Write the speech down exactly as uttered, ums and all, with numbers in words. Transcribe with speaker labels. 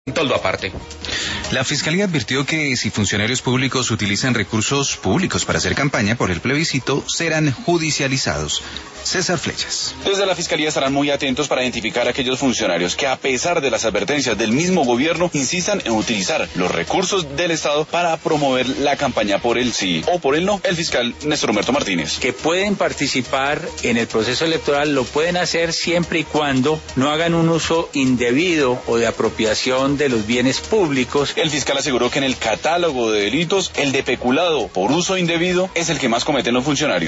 Speaker 1: toldo aparte.
Speaker 2: La Fiscalía advirtió que si funcionarios públicos utilizan recursos públicos para hacer campaña por el plebiscito, serán judicializados. César Flechas.
Speaker 3: Desde la Fiscalía estarán muy atentos para identificar a aquellos funcionarios que, a pesar de las advertencias del mismo gobierno, insistan en utilizar los recursos del Estado para promover la campaña por el sí o por el no. El fiscal Néstor Humberto Martínez.
Speaker 4: Que pueden participar en el proceso electoral, lo pueden hacer siempre y cuando no hagan un uso indebido o de apropiación de los bienes públicos.
Speaker 3: El fiscal aseguró que en el catálogo de delitos, el de peculado por uso indebido es el que más cometen los funcionarios.